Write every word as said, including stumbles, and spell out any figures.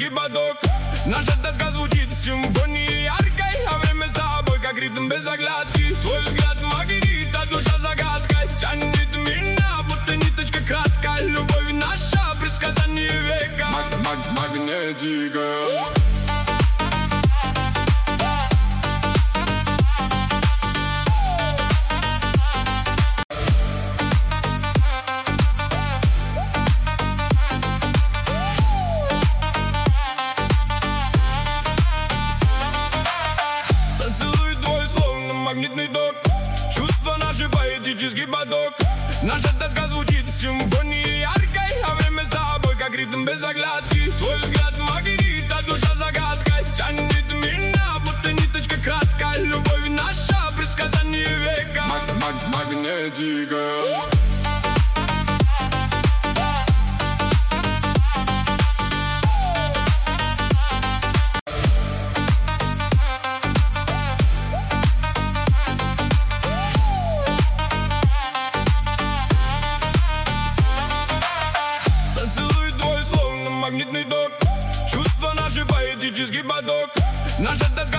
ободок. Наша тоска звучит симфонией яркой, а время с тобой как ритм без оглядки. Твой взгляд магнит, а душа загадкой тянет меня, будто ниточка краткая. Любовь наша, предсказание века. Маг маг магнетика. Магнитный ток, чувства наши поэтический поток. Наша тоска звучит симфонией яркой, а время с тобой как ритм без оглядки. Твой взгляд магнит, а душа загадкой тянет меня, будто ниточка краткая. Любовь наша, предсказание века. Маг маг магнетика. Магнитный ток, чувства наши поэтический поток. Наша тоска